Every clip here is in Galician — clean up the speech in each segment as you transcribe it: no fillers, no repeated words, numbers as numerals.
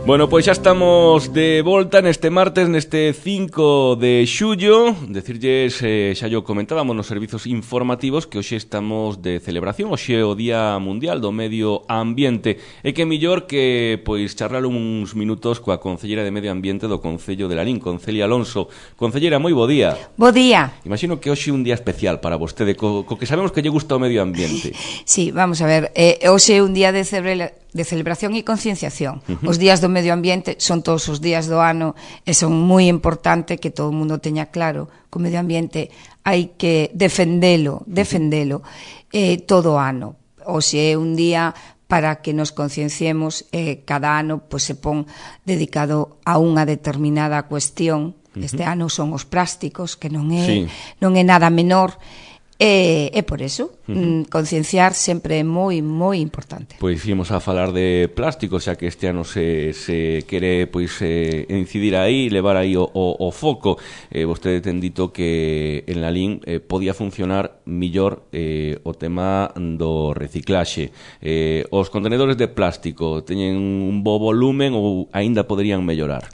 Bueno, pois xa estamos de volta neste martes, neste 5 de xullo. Decirlles, xa yo comentábamos nos servizos informativos que hoxe estamos de celebración, hoxe é o Día Mundial do Medio Ambiente. E que mellor que pois charlar uns minutos coa Concellera de Medio Ambiente do Concello de Lalín, con Celia Alonso. Concellera, moi bo día. Bo día. Imagino que hoxe é un día especial para vostede, co que sabemos que lle gusta o medio ambiente. Sí, vamos a ver, hoxe é un día de celebración e concienciación. Os días do medio ambiente son todos os días do ano e son moi importante que todo o mundo teña claro que o medio ambiente hai que defendelo todo o ano. Hoxe é un día para que nos concienciemos, cada ano pois, se pon dedicado a unha determinada cuestión. Este ano son os plásticos, que non é nada menor. E por eso, concienciar sempre é moi importante. Pois ímos a falar de plástico, xa que este ano se quere pois incidir aí, levar aí o foco. Vostede ten dito que en Lalín podía funcionar millor o tema do reciclaxe. Os contenedores de plástico teñen un bo volumen ou aínda poderían mellorar?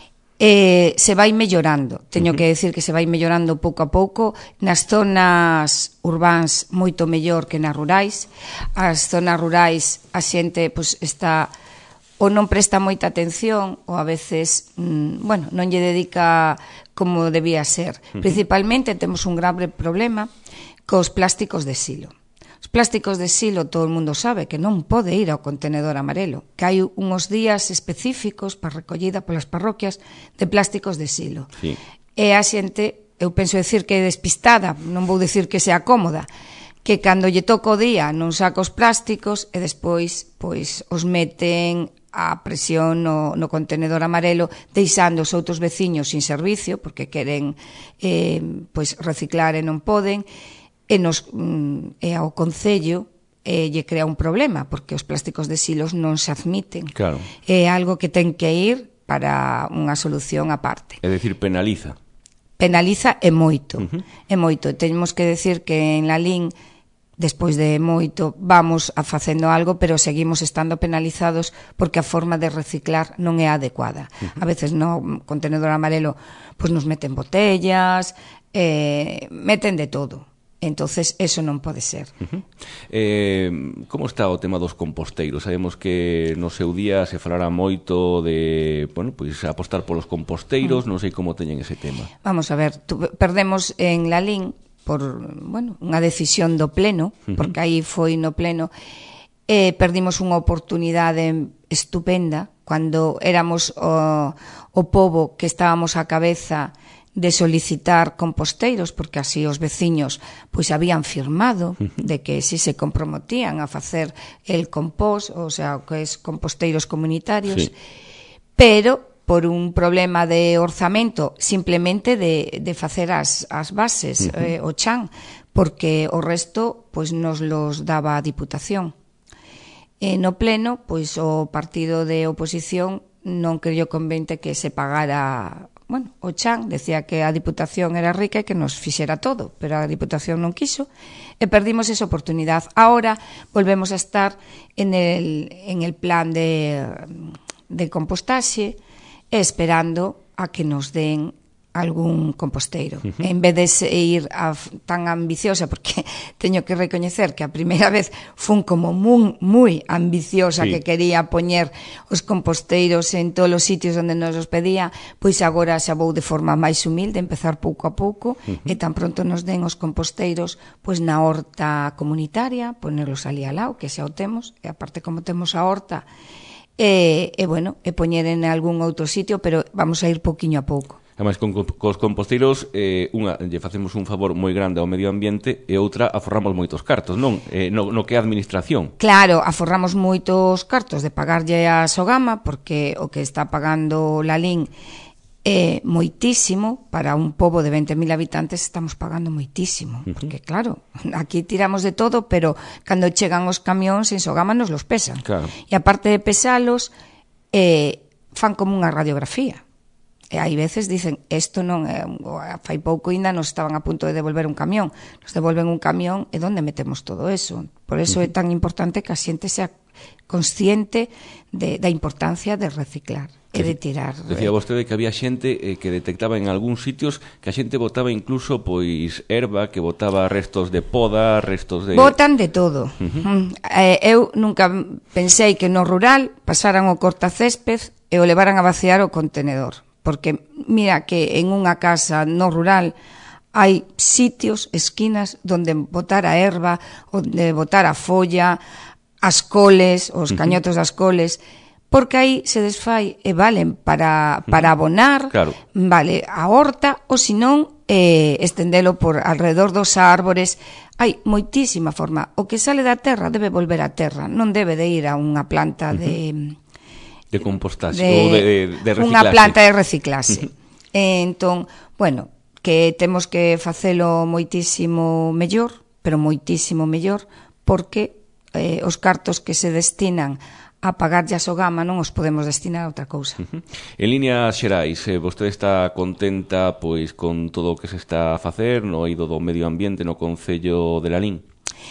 Se vai mellorando, teño que decir que se vai mellorando pouco a pouco, nas zonas urbáns moito mellor que nas rurais. As zonas rurais a xente pois, está ou non presta moita atención ou a veces non lle dedica como debía ser. Principalmente temos un grave problema cos plásticos de silo. Os plásticos de silo, todo o mundo sabe que non pode ir ao contenedor amarelo, que hai uns días específicos para recollida polas parroquias de plásticos de silo. Sí. E a xente, eu penso decir que é despistada, non vou decir que sea cómoda, que cando lle toca o día non saca os plásticos e despois pois os meten a presión no contenedor amarelo, deixando os outros veciños sin servicio, porque queren pois reciclar e non poden. E ao Concello lle crea un problema, porque os plásticos de silos non se admiten. Claro. É algo que ten que ir para unha solución aparte. É dicir, penaliza. Penaliza e moito. É moito. Temos que decir que en Lalín, despois de moito, vamos a facendo algo, pero seguimos estando penalizados porque a forma de reciclar non é adecuada. A veces no contenedor amarelo pois nos meten botellas, meten de todo. Entonces, eso non pode ser. Como está o tema dos composteiros? Sabemos que no seu día se falará moito de, bueno, pois apostar polos composteiros, non sei como teñen ese tema. Vamos a ver, perdemos en Lalín por, unha decisión do pleno, porque aí foi no pleno, perdimos unha oportunidade estupenda cando éramos o pobo que estábamos á cabeza de solicitar composteiros, porque así os veciños pois habían firmado de que si se comprometían a facer el compost, o sea, que es composteiros comunitarios, pero por un problema de orzamento, simplemente de facer as bases, o chan, porque o resto pois nos los daba a Diputación. No pleno, pois o partido de oposición non creyó convente que se pagara. Bueno, o chan decía que a Diputación era rica e que nos fixera todo, pero a Diputación non quiso e perdimos esa oportunidade. Ahora volvemos a estar en el plan de compostaxe esperando a que nos den algún composteiro. En vez de ir tan ambiciosa, porque teño que recoñecer que a primeira vez fun como moi ambiciosa, que quería poñer os composteiros en todos os sitios onde nos os pedía, pois agora xa vou de forma máis humilde, empezar pouco a pouco, e tan pronto nos den os composteiros pois na horta comunitaria, ponerlos ali ao lado, que xa o temos, e aparte como temos a horta, e poñer en algún outro sitio, pero vamos a ir pouquiño a pouco. Ademais, cos composteiros, unha, lle facemos un favor moi grande ao medio ambiente e outra, aforramos moitos cartos, non? No que é a administración. Claro, aforramos moitos cartos de pagarlle a Sogama, porque o que está pagando Lalín é moitísimo. Para un pobo de 20.000 habitantes estamos pagando moitísimo, porque claro, aquí tiramos de todo, pero cando chegan os camións en Sogama nos los pesan. Claro. E aparte de pesalos, fan como unha radiografía. E hai veces dicen, isto non é, fai pouco ainda nos estaban a punto de devolver un camión. Nos devolven un camión e onde metemos todo eso? Por eso é tan importante que a xente sea consciente da importancia de reciclar e de tirar. Decía vostede que había xente que detectaba en algúns sitios que a xente botaba incluso pois erva, que botaba restos de poda, restos de... Botan de todo. Eu nunca pensei que no rural pasaran o cortacésped e o levaran a vaciar o contenedor. Porque mira que en unha casa no rural hai sitios, esquinas, donde botar a erva, onde botar a folla, as coles, os cañotos das coles, porque aí se desfai e valen para abonar, claro, vale a horta, ou senón estendelo por alrededor dos árbores. Hai moitísima forma. O que sale da terra debe volver á terra, non debe de ir a unha planta de compostaxe ou de reciclaxe. Unha planta de reciclaxe. Entón, bueno, que temos que facelo moitísimo mellor, pero moitísimo mellor, porque os cartos que se destinan a pagarlle a Sogama non os podemos destinar a outra cousa. En líneas xerais, vostede está contenta pois con todo o que se está a facer no eido do medio ambiente no concello de Lalín?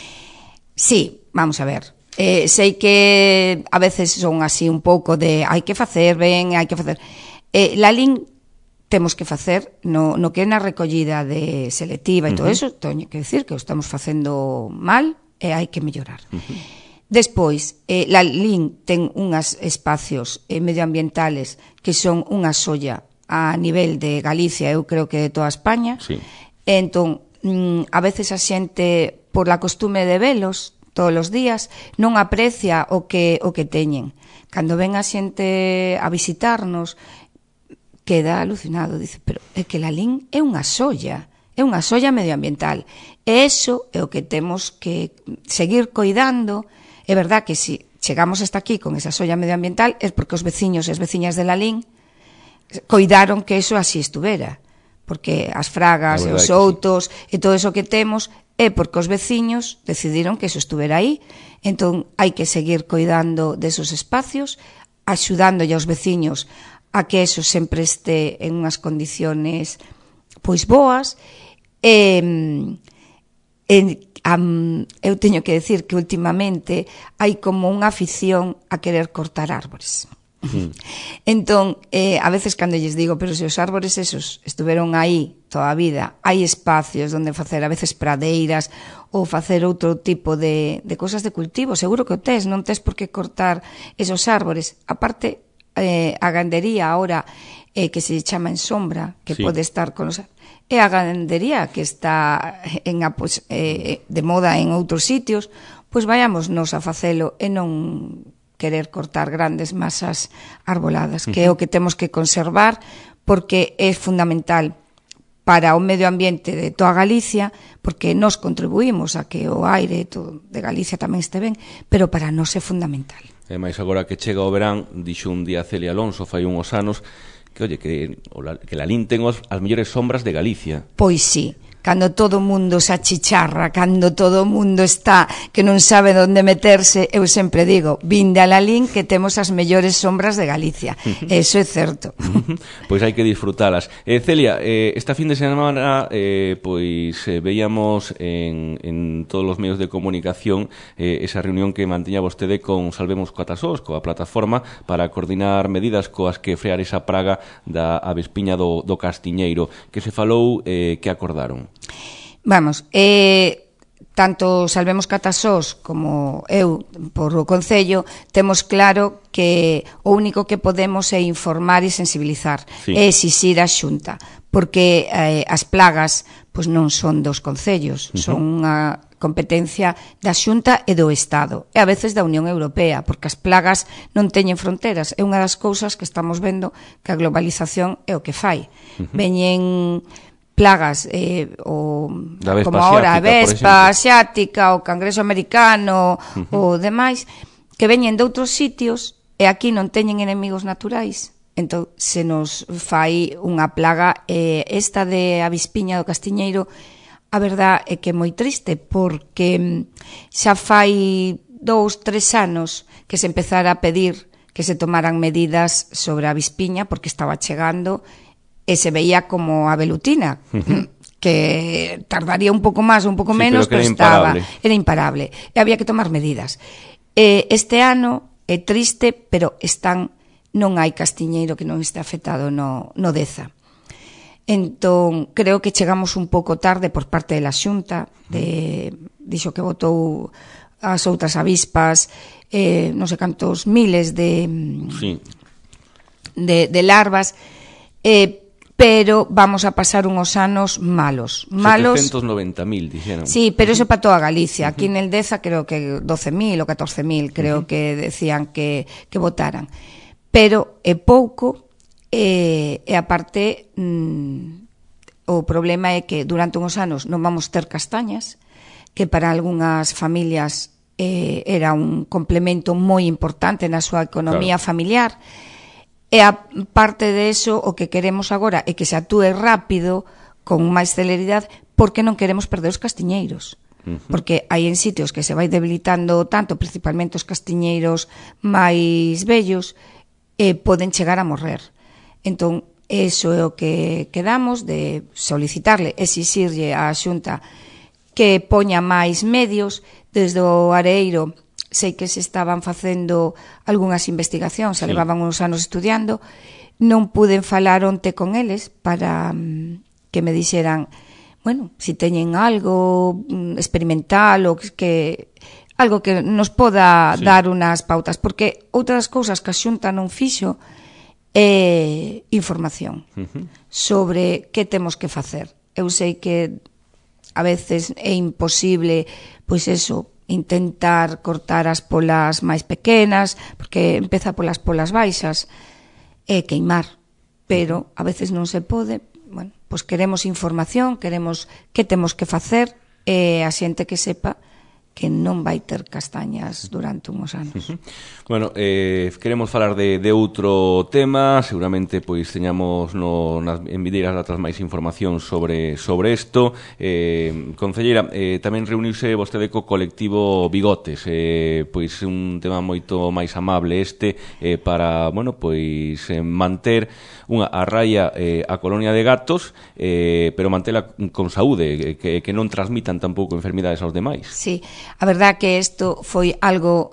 Sí, vamos a ver. Sei que a veces son así un pouco de hai que facer ben, hai que facer. Lalín temos que facer no que é na recollida de selectiva e todo eso, teño que decir que o estamos facendo mal e hai que mellorar. Despois, Lalín ten unhas espacios medioambientales que son unha xoia a nivel de Galicia, eu creo que de toda España. Sí. Entón, a veces a xente, por la costume de velos todos os días, non aprecia o que teñen. Cando ven a xente a visitarnos, queda alucinado, dice, pero é que Lalín é unha xoia medioambiental. E iso é o que temos que seguir coidando. É verdad que se chegamos hasta aquí con esa xoia medioambiental é porque os veciños e as veciñas de Lalín coidaron que eso así estuvera, porque as fragas e os outos e todo eso que temos é porque os veciños decidiron que eso estuvera aí. Entón hai que seguir coidando desos espacios, axudándolle aos veciños a que eso sempre este en unhas condiciones pois boas. Eu teño que decir que últimamente hai como unha afición a querer cortar árbores. Entón, a veces cando lles digo, pero se os árbores esos estuveron aí toda a vida, hai espacios onde facer a veces pradeiras ou facer outro tipo de cosas de cultivo, seguro que o tes, non tes por que cortar esos árbores. Aparte, a gandería ahora que se chama en sombra, que pode estar con os... E a gandería que está de moda en outros sitios, pois vayámonos a facelo e non querer cortar grandes masas arboladas, que é o que temos que conservar, porque é fundamental para o medio ambiente de toda Galicia, porque nos contribuímos a que o aire de Galicia tamén este ben, pero para nós é fundamental. E máis agora que chega o verán, dixo un día Celia Alonso fai uns anos, que, oye, que Lalín ten as mellores sombras de Galicia. Pois sí, cando todo o mundo se achicharra, cando todo o mundo está que non sabe onde meterse, eu sempre digo, vinde a Lalín que temos as mellores sombras de Galicia. Eso é certo. Pois hai que disfrutalas. Celia, esta fin de semana pois veíamos en todos os medios de comunicación esa reunión que mantiña vostede con Salvemos Catasós, coa plataforma para coordinar medidas coas que frear esa praga da avespiña do castiñeiro, que se falou que acordaron. Vamos, tanto Salvemos Catasós como eu, por o Concello, temos claro que o único que podemos é informar e sensibilizar, e exixir a Xunta, porque as plagas pois non son dos concellos, son unha competencia da Xunta e do Estado, e a veces da Unión Europea, porque as plagas non teñen fronteras. É unha das cousas que estamos vendo que a globalización é o que fai. Veñen plagas como ahora a vespa asiática, o cangreso americano ou demais, que veñen de outros sitios e aquí non teñen enemigos naturais. Entón, se nos fai unha plaga, esta de avispiña do castiñeiro, a verdad é que é moi triste, porque xa fai 2-3 anos que se empezara a pedir que se tomaran medidas sobre a avispiña, porque estaba chegando e se veía como a velutina, que tardaría un pouco máis, un pouco menos, pero era imparable. E había que tomar medidas. Este ano é triste, pero non hai castiñeiro que non este afectado no Deza. Entón, creo que chegamos un pouco tarde por parte da Xunta, dixo que botou as outras avispas, non sei cantos miles de larvas, pero vamos a pasar uns anos malos. 790.000, dixeron. Sí, pero eso para toda Galicia. Aquí en el Deza creo que 12.000 ou 14.000, creo que decían que votaran. Pero é pouco, e aparte o problema é que durante uns anos non vamos ter castañas, que para algunhas familias era un complemento moi importante na súa economía familiar, e a parte de eso o que queremos agora é que se actúe rápido, con máis celeridade, porque non queremos perder os castiñeiros. Porque hai en sitios que se vai debilitando tanto, principalmente os castiñeiros máis vellos, poden chegar a morrer. Entón, eso é o que quedamos de solicitarle, exixirlle á Xunta que poña máis medios. Desde o Areeiro sei que se estaban facendo algunhas investigacións, se levaban uns anos estudiando, non puden falar onte con eles para que me dixeran, bueno, si teñen algo experimental ou que algo que nos poda dar unas pautas, porque outras cousas que a Xunta non fixo é información sobre que temos que facer. Eu sei que a veces é imposible, pois eso, intentar cortar as polas máis pequenas, porque empeza polas polas baixas, e queimar, pero a veces non se pode. Bueno, pois queremos información, queremos que temos que facer, e a xente que sepa que non vai ter castañas durante uns anos. Bueno, queremos falar de outro tema, seguramente pois teñamos en videiras datas máis información sobre isto. Concelleira, tamén reuniuse vostede co colectivo Bigotes, pois un tema moito máis amable para, bueno, pois manter a raya a colonia de gatos, pero mantela con saúde, que non transmitan tampouco enfermidades aos demais. Sí. A verdad que isto foi algo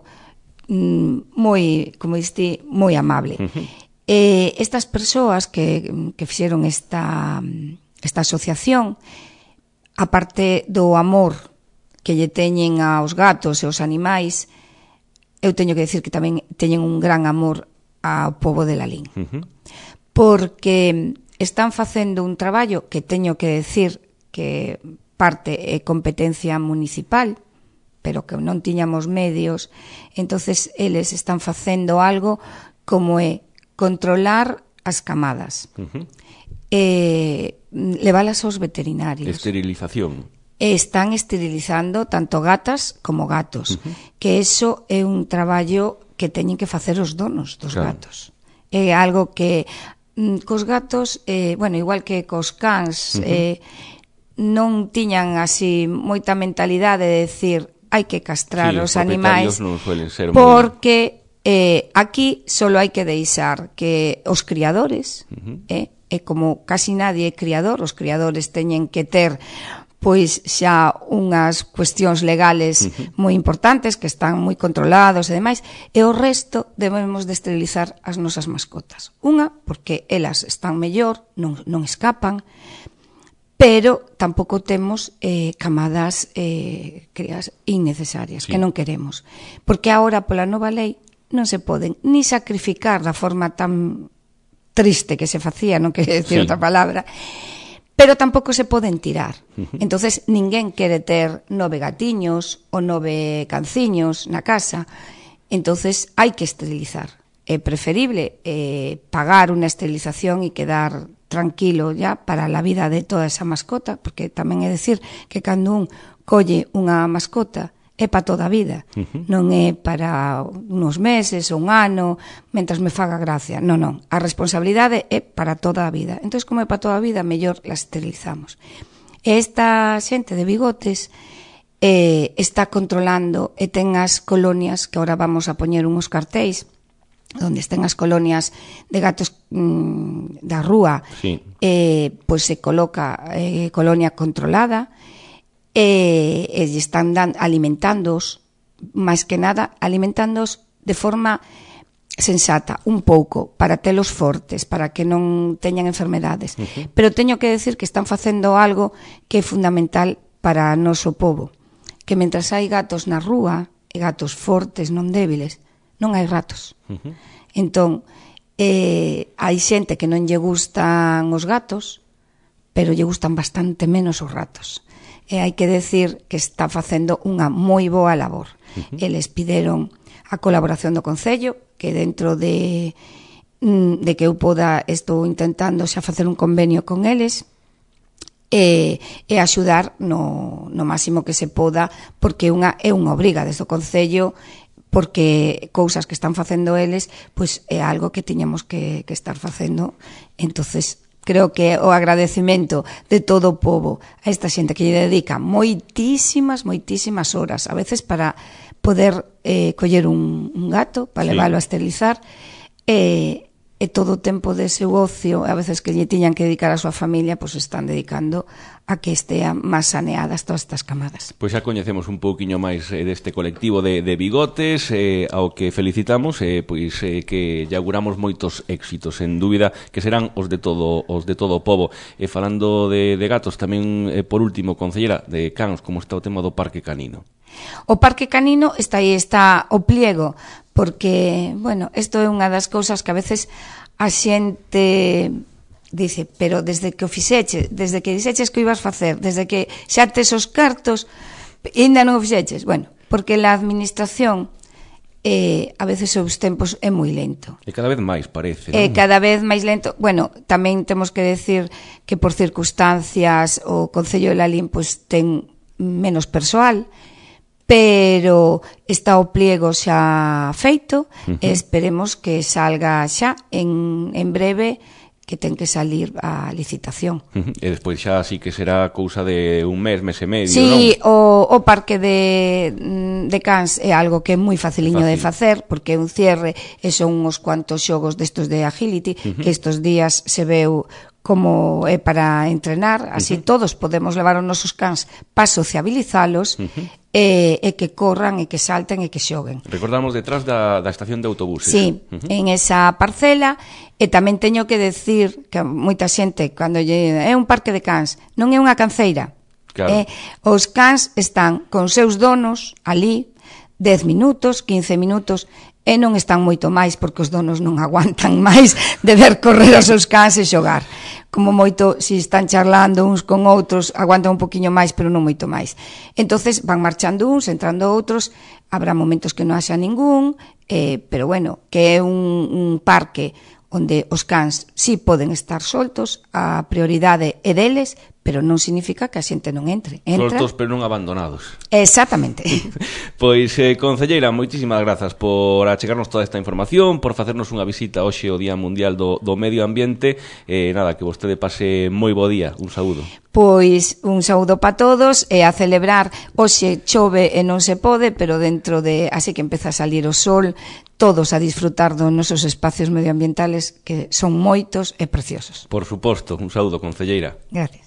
moi, como diste, moi amable. Estas persoas que fixeron esta asociación, aparte do amor que lle teñen aos gatos e aos animais, eu teño que decir que tamén teñen un gran amor ao pobo de Lalín. Porque están facendo un traballo que teño que decir que parte é competencia municipal, pero que non tiñamos medios, entonces eles están facendo algo como é controlar as camadas, leválas aos veterinarios. Esterilización. Están esterilizando tanto gatas como gatos, que eso é un traballo que teñen que facer os donos dos gatos. É algo que cos gatos, bueno, igual que cos cans, non tiñan así moita mentalidade de decir hai que castrar os animais, porque aquí solo hai que deixar que os criadores, e como casi nadie é criador, os criadores teñen que ter pois xa unhas cuestións legales moi importantes que están moi controlados e demais, e o resto debemos de esterilizar as nosas mascotas. Unha, porque elas están mellor, non escapan, pero tampouco temos camadas crias innecesarias, que non queremos. Porque agora, pola nova lei, non se poden ni sacrificar da forma tan triste que se facía, non quero decir outra palabra, pero tampouco se poden tirar. Entonces, ninguén quere ter 9 gatiños ou 9 canciños na casa, entonces hai que esterilizar. É preferible pagar unha esterilización e quedar tranquilo ya para a vida de toda esa mascota, porque tamén é decir que cando un colle unha mascota é para toda a vida, non é para uns meses ou un ano, mentras me faga gracia. Non, a responsabilidade é para toda a vida. Entón, como é para toda a vida, mellor la esterilizamos. E esta xente de Bigotes está controlando e ten as colonias, que ahora vamos a poñer uns cartéis, onde estén as colonias de gatos da rúa, pois se coloca colonia controlada, e están alimentándoos máis que nada, alimentándoos de forma sensata, un pouco, para telos fortes, para que non teñan enfermedades. Pero teño que decir que están facendo algo que é fundamental para o noso pobo, que mentras hai gatos na rúa, e gatos fortes, non débiles, non hai ratos. Entón, hai xente que non lle gustan os gatos, pero lle gustan bastante menos os ratos. E hai que decir que está facendo unha moi boa labor. Eles pideron a colaboración do Concello, que dentro de que eu poda, estou intentando xa facer un convenio con eles e axudar no máximo que se poda, porque é unha obriga desde o Concello, porque cousas que están facendo eles, pois é algo que tiñamos que estar facendo. Entonces, creo que o agradecemento de todo o pobo a esta xente que lle dedica moitísimas horas, a veces para poder coller un gato, para leválo a esterilizar, e todo o tempo de seu ocio, a veces que lle tiñan que dedicar a súa familia, pois están dedicando a que estean máis saneadas todas estas camadas. Pois xa coñecemos un pouquiño máis deste colectivo de bigotes, ao que felicitamos, pois que lle auguramos moitos éxitos, en dúbida que serán os de todo o pobo. E falando de gatos, tamén, por último, concellera, de cans, como está o tema do parque canino? O parque canino está o pliego, porque, bueno, isto é unha das cousas que a veces a xente dice, pero desde que o fixeches, desde que dixeches que o ibas facer, desde que xa tes os cartos, ainda non o fixeches. Bueno, porque a administración a veces os tempos é moi lento. E cada vez máis, parece, non? Cada vez máis lento. Bueno, tamén temos que decir que por circunstancias o Concello de Lalín pois ten menos persoal, pero está o pliego xa feito e esperemos que salga xa en breve, que ten que salir a licitación. E despois xa así que será cousa de un mes e medio, sí, non? O parque de cans é algo que é moi faciliño de facer, porque é un cierre e son uns cuantos xogos destos de agility, que estos días se veu como é para entrenar, así todos podemos levar os nosos cans para sociabilizalos, e que corran, e que salten, e que xoguen. Recordamos detrás da estación de autobuses. Sí, en esa parcela, e tamén teño que decir que moita xente, cando é un parque de cans, non é unha canceira. Claro. Os cans están con seus donos ali 10 minutos, 15 minutos, e non están moito máis, porque os donos non aguantan máis de ver correr os seus cans e xogar. Como moito, se están charlando uns con outros, aguantan un poquinho máis, pero non moito máis. Entonces van marchando uns, entrando outros, habrá momentos que non haxa ningún, pero bueno, que é un parque onde os cans sí poden estar soltos, a prioridade é deles, pero non significa que a xente non entre. Soltos, pero non abandonados. Exactamente. Pois, concelleira, moitísimas grazas por achegarnos toda esta información, por facernos unha visita hoxe ao Día Mundial do Medio Ambiente. Nada, que vostede pase moi bo día. Un saúdo. Pois un saúdo para todos, e a celebrar. Hoxe chove e non se pode, pero dentro de... Así que empeza a salir o sol, todos a disfrutar dos nosos espacios medioambientales, que son moitos e preciosos. Por suposto, un saúdo, concelleira. Gracias.